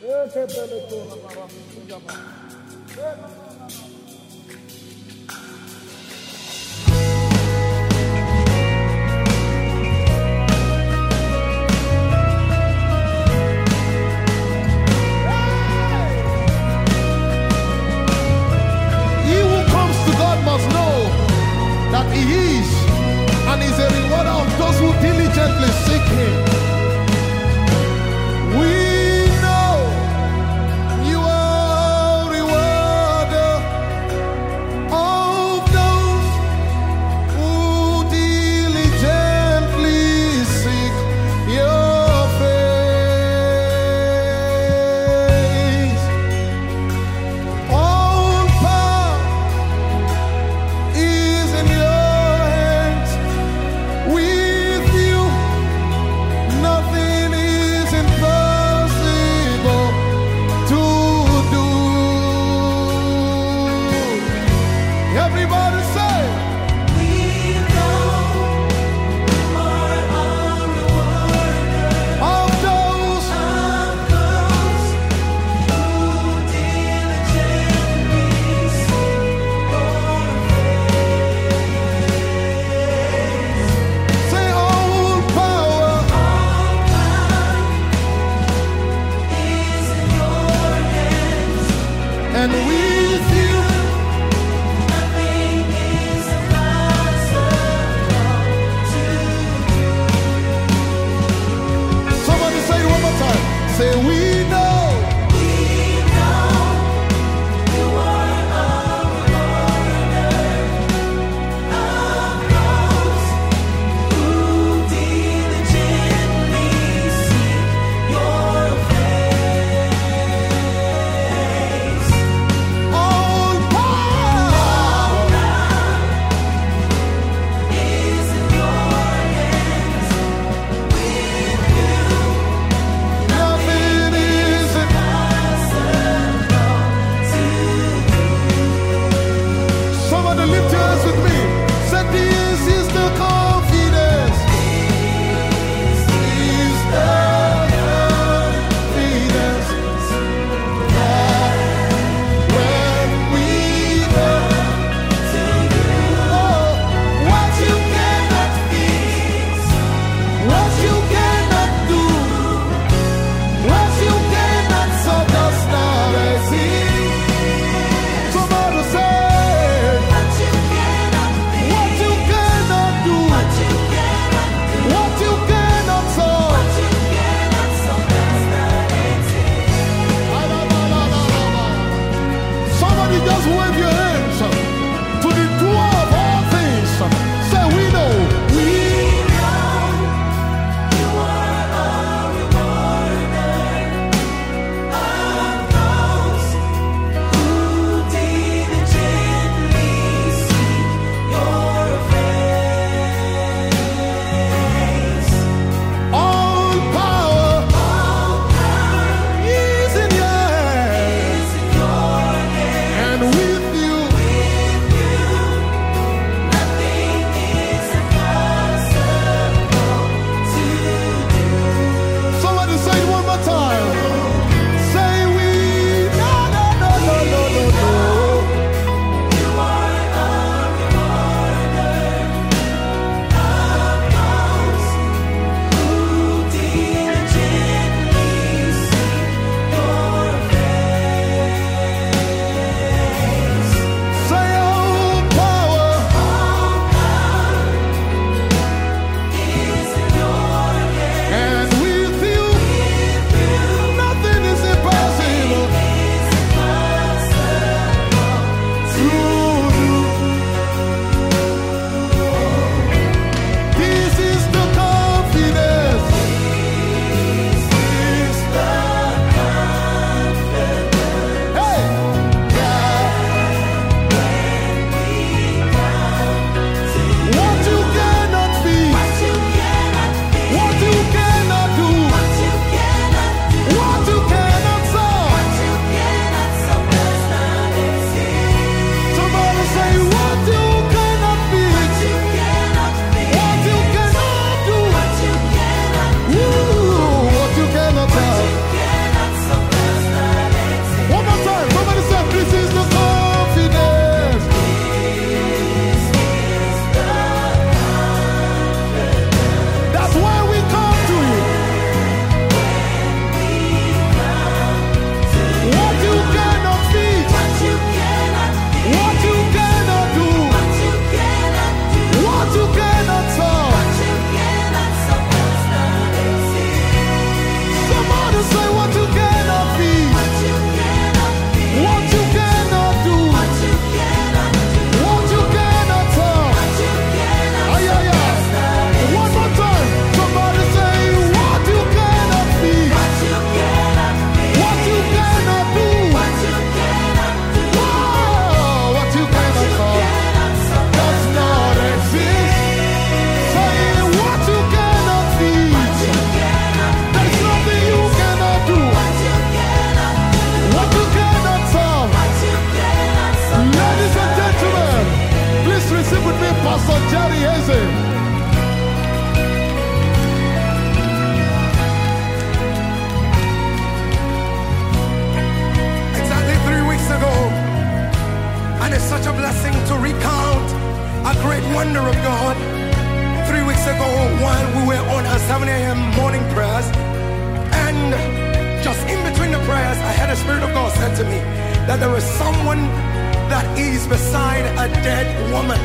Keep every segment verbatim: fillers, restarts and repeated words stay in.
Must know that he is and is a rewarder of those who diligently seek him. We know you are a rewarder said to me that there is someone that is beside a dead woman.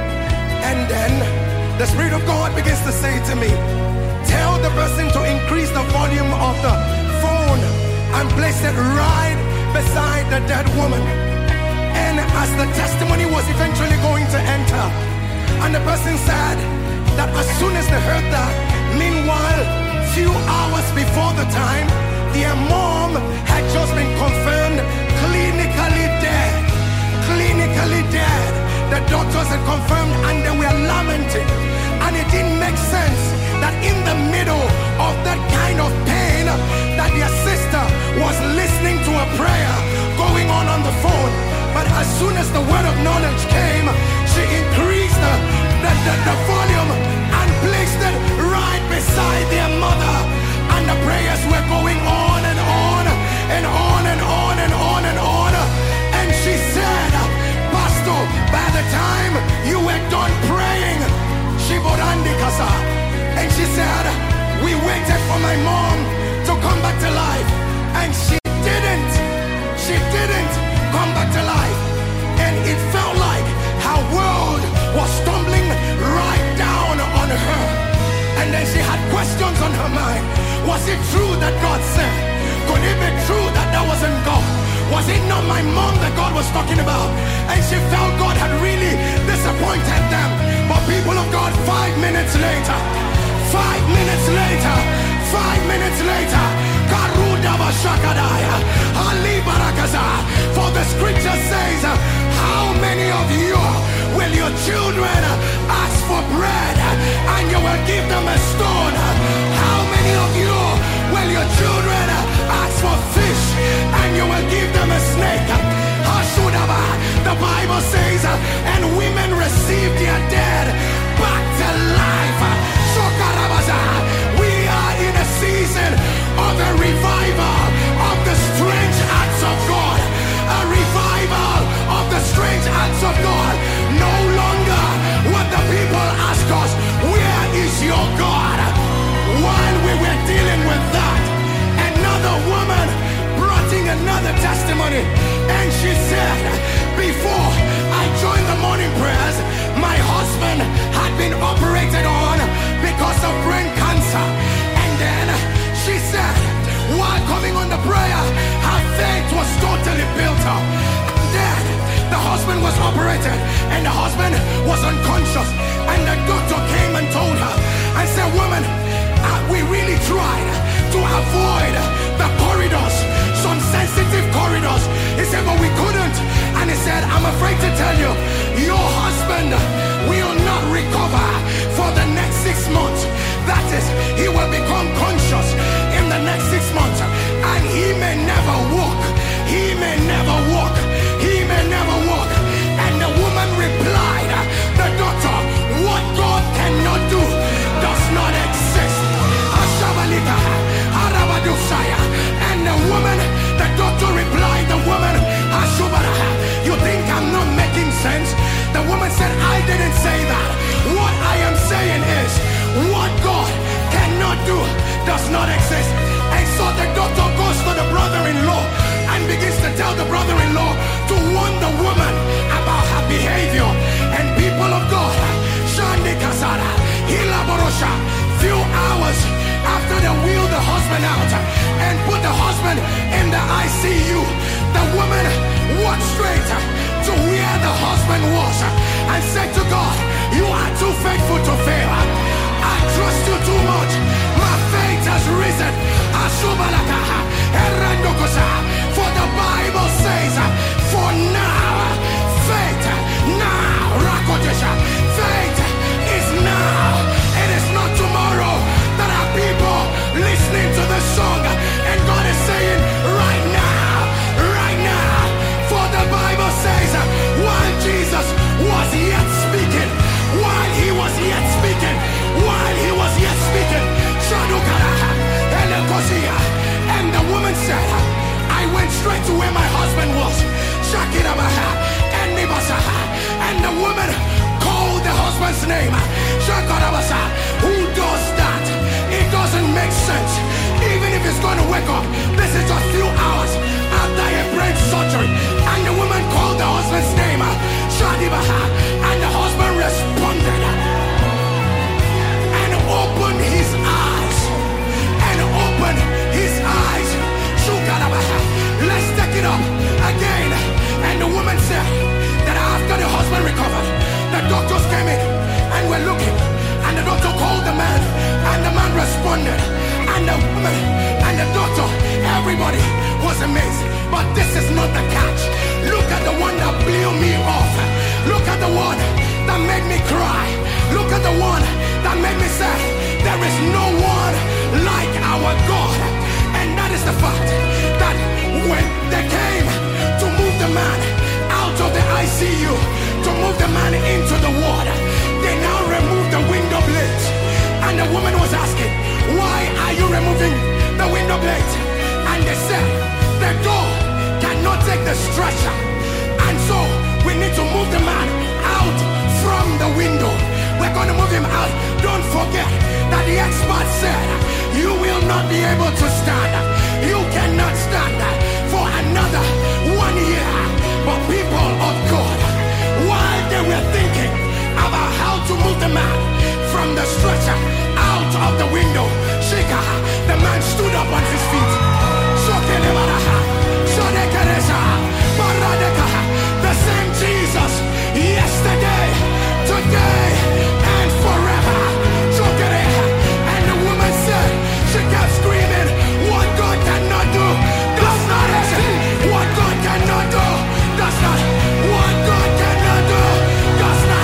And then the Spirit of God begins to say to me, tell the person to increase the volume of the phone and place it right beside the dead woman. And as the testimony was eventually going to enter, and the person said that as soon as they heard that, meanwhile, few hours before the time, their mom had just been confirmed clinically dead. Clinically dead. The doctors had confirmed and they were lamenting. And it didn't make sense that in the middle of that kind of pain, that their sister was listening to a prayer going on on the phone. But as soon as the word of knowledge came, she increased the, the, the, the volume and placed it right beside their mother. And the prayers were going on and on and on and on and on and on. And she said, Pastor, by the time you were done praying, she borandi kasa. And she said, we waited for my mom to come back to life. And she didn't. She didn't come back to life. And it felt like her world was stumbling right down on her. And then she had questions on her mind. Was it true that God said? Could it be true that that wasn't God? Was it not my mom that God was talking about? And she felt God had really disappointed them. But people of God, five minutes later, five minutes later, five minutes later, Karuda Bashakadaya, Ali Barakaza. For the scripture says, how many of you will your children ask for bread and you will give them a stone? How many of you will your children ask for fish and you will give them a snake? The Bible says, and women receive their dead back to life. We are in a season of a revival of the strange acts of God. A revival of the strange acts of God. No longer what the people ask us, where is your God? While we were dealing with that, another woman brought in another testimony, and she said, before I joined the morning prayers, my husband had been operated on because of brain cancer. And then she said, while coming on the prayer, her faith was totally built up. And then the husband was operated and the husband was unconscious, and the doctor came and told her and said, woman, uh, we really tried to avoid the corridors, some sensitive corridors. He said, but we couldn't. And he said, I'm afraid to tell you, your husband will not recover for the next six months. That is, he will become conscious in the next six months, and he may never walk. He may never walk. He may never walk. And the woman replied, the doctor, what God cannot do does not exist. And the woman, the doctor replied, the woman, you think I'm not making sense? The woman said, I didn't say that. What I am saying is, what God cannot do does not exist. And so the doctor goes to the brother-in-law and begins to tell the brother-in-law to warn the woman about her behavior. And people of God, Shandi Kasara, Hila Borosha, few hours after they wheeled the husband out and put the husband in the I C U, the woman walked straight to where the husband was and said to God, you are too faithful to fail. I trust you too much. My faith has risen. For the Bible says, for now, faith, now, faith is now. It is not tomorrow. There are people listening to the song, and God is saying, right now, right now. For the Bible says, while Jesus was yet speaking, while he was yet speaking, while he was yet speaking, and the woman said, I went straight to where my husband was. And the woman called the husband's name. Who does that? It doesn't make sense. Even if it's going to wake up, this is just a few hours after a brain surgery. And the woman called the husband's name, Shadibaha, and the husband responded and opened his eyes, and opened his eyes. Shukalabaha. Let's take it up again. And the woman said that after the husband recovered, the doctors came in and were looking, and the doctor called the man, and the man responded, and the woman and the doctor, everybody was amazed. But this is not the catch. Look at the one that blew me off. Look at the one that made me cry. Look at the one that made me say, there is no one like our God. And that is the fact that when they came to move the man out of the I C U, to move the man into the water, they now removed the window blades. And the woman was asking, why are you removing the window blades? And they said, the door cannot take the stretcher, and so we need to move the man out from the window. We're going to move him out. Don't forget that the expert said, you will not be able to stand. You cannot stand for another one year. But people of God, while they were thinking about how to move the man from the stretcher out of the window, Shika, the man stood up on his feet. The same Jesus, yesterday, today, and forever. And the woman said, she kept screaming, what God cannot do does not exist. What God cannot do does not. What God cannot do does not.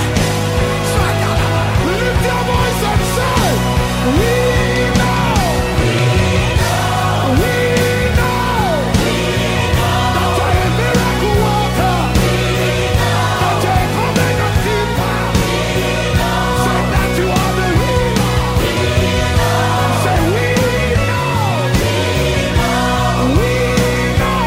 Lift your voice and say, we know, we know, we know, we know, that you're a miracle worker, we know, that you're a covenant keeper, we know, say that you are the healer, we know, say we know, we know, we know,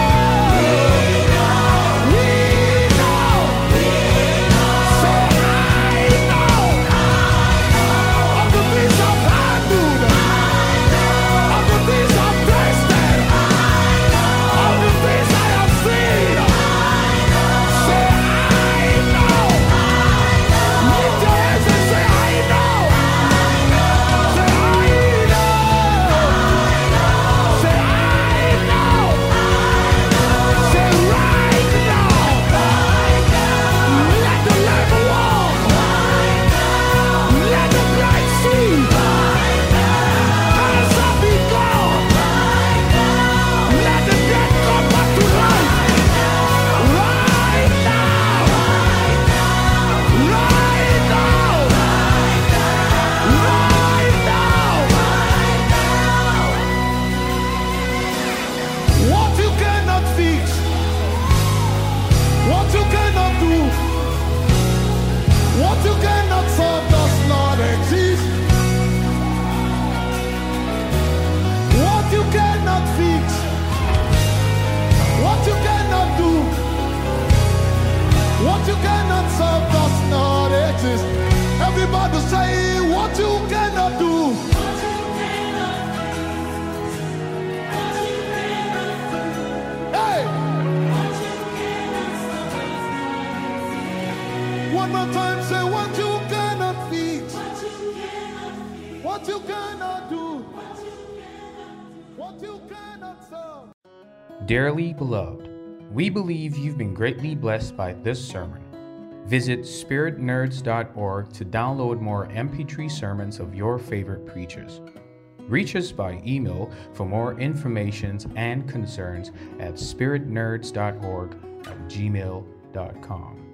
we know, we know, say I know, of the things I've handled, of the things I've tasted, of the things I have seen. Say I know. Lift your hands and say I know. Say I know. Say I know. Say right now. Let the lamb walk. Let the blind see. Cancer be gone. Let the dead come back to life. Right now. Right now. Right now. What you cannot fix, what you cannot do, what you cannot solve does not exist. What you cannot fix, what you cannot do, what you cannot solve does not exist. Everybody say what you cannot do. Hey! One more time, say what you cannot fix, what you cannot do, what you cannot solve. Dearly beloved, we believe you've been greatly blessed by this sermon. Visit spirit nerds dot org to download more M P three sermons of your favorite preachers. Reach us by email for more information and concerns at spirit nerds dot org at gmail dot com.